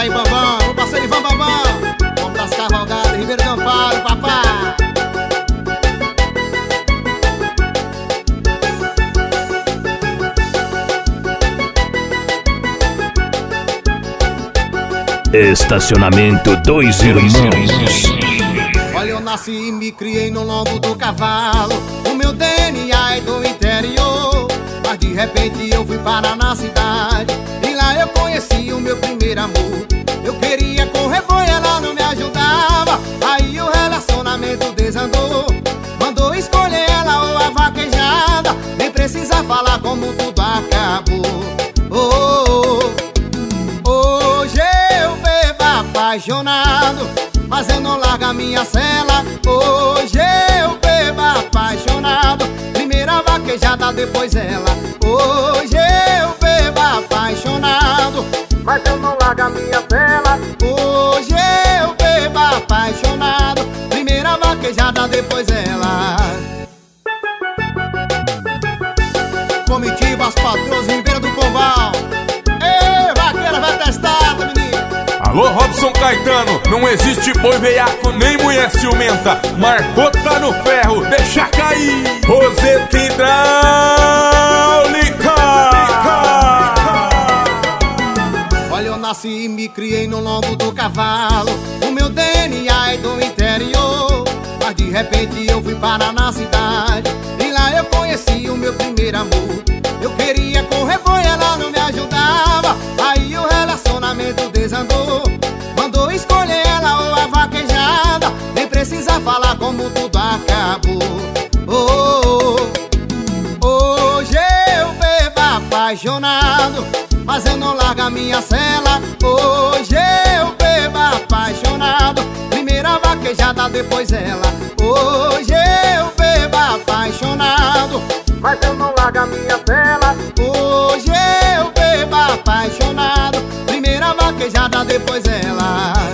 aí, Bambam, o parceiro Ivan Bambam. Vamos das cavalgadas, Ribeiro do Amparo, papá. Estacionamento Dois Irmãos. Olha, eu nasci e me criei no lombo do cavalo. O meu DNA é do interior, mas de repente eu fui parar na cidade. E lá eu conheci o meu primeiro amor. Eu queria correr, foi, ela não me ajudava. Aí o relacionamento desandou. Mandou escolher ela ou a vaquejada. Nem precisa falar como tudo acabou. Hoje eu bebo apaixonado, mas eu não largo a minha cela. Hoje eu bebo apaixonado, primeira vaquejada, depois ela. Hoje eu bebo apaixonado, mas eu não largo a minha cela. Hoje eu bebo apaixonado, primeira vaquejada, depois ela. Comitiva as patroas, Ribeira do Pombal. Ei, vaqueira vai testar, menino. Alô, Robson Caetano, não existe boi veiaco nem mulher ciumenta. Marcou, tá no ferro, deixa cair. Roseta hidráulica. Olha, eu nasci e me criei no lombo do cavalo. O meu DNA é do interior, mas de repente eu fui parar na cidade. E lá eu conheci o meu primeiro amor. Eu queria correr, foi, ela não me ajudava. Aí o relacionamento desandou. Mandou escolher ela ou a vaquejada. Nem precisa falar como tudo acabou. Hoje eu bebo apaixonado, mas eu não largo a minha cela. Hoje eu bebo apaixonado, primeira vaquejada, depois ela. Hoje eu bebo apaixonado, mas eu não largo a minha cela. Hoje eu bebo apaixonado, primeira vaquejada, depois ela.